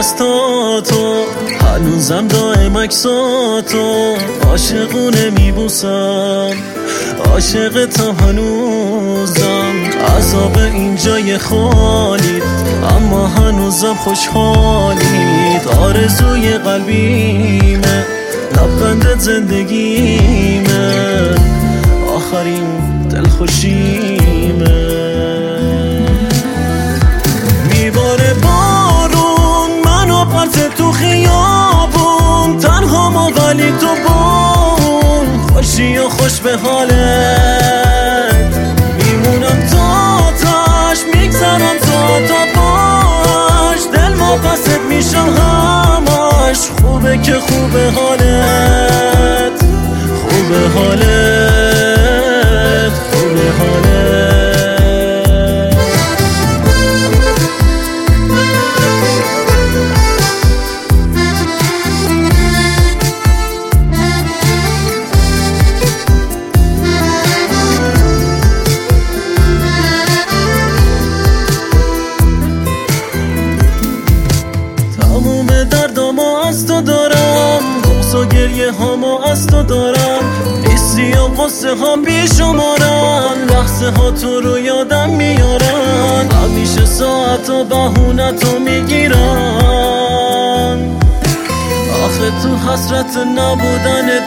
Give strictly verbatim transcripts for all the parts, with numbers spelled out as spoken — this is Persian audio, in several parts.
دستاتو، هنوزم دائم عکساتو عاشقونه میبوسم، عاشق تا هنوزم. عذاب اینجای خالیت اما هنوزم خوشحالیت. آرزوی قلبیمه، لبخندت زندگیمه، آخرین دلخوشیمه. میباره بارون منو پرت تو خیابون، تنها ما ولی تو بون، خوشی و خوش به حالت. میمونم تا آتش، میگذرم تا تا باش، دل واپست میشم همش. خوبه که خوبه حالت، خوبه حالت، خوبه حالت. از تو دارم، بغض و گریه هامو از تو دارم، نیستی و قصه هم بیشمارن، لحظه ها تو رو یادم میارن، همیشه ساعت و بهونه تو میگیرن، آخه تو حسرت نبودنت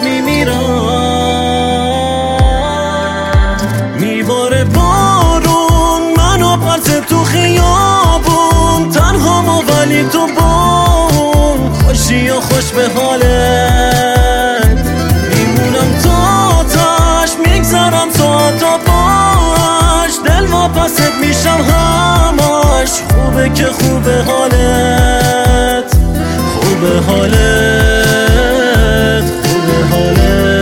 میمیرن. میباره بارون منو پرت تو خیابون، تنها ما ولی تو بون، خوشی و خوش به حالت. میمونم تا آتش، میگذرم تا تا باش، دل واپست میشم همش. خوبه که خوبه حالت، خوبه حالت، خوبه حالت.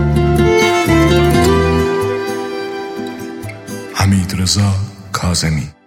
حمیدرضا کاظمی.